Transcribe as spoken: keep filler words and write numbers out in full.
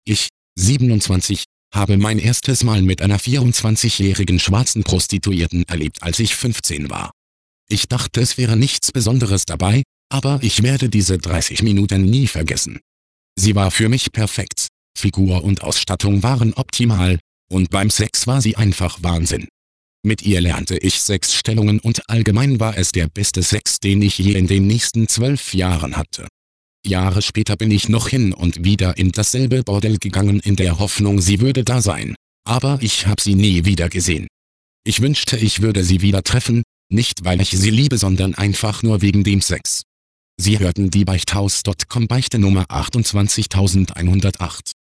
Ich, siebenundzwanzig, habe mein erstes Mal mit einer vierundzwanzigjährigen schwarzen Prostituierten erlebt, als ich fünfzehn war. Ich dachte, es wäre nichts Besonderes dabei, aber ich werde diese dreißig Minuten nie vergessen. Sie war für mich perfekt, Figur und Ausstattung waren optimal, und beim Sex war sie einfach Wahnsinn. Mit ihr lernte ich Sexstellungen und allgemein war es der beste Sex, den ich je in den nächsten zwölf Jahren hatte. Jahre später bin ich noch hin und wieder in dasselbe Bordell gegangen in der Hoffnung, sie würde da sein, aber ich habe sie nie wieder gesehen. Ich wünschte, ich würde sie wieder treffen, nicht weil ich sie liebe, sondern einfach nur wegen dem Sex. Sie hörten die Beichthaus Punkt com Beichte Nummer achtundzwanzigtausendzweihundertacht.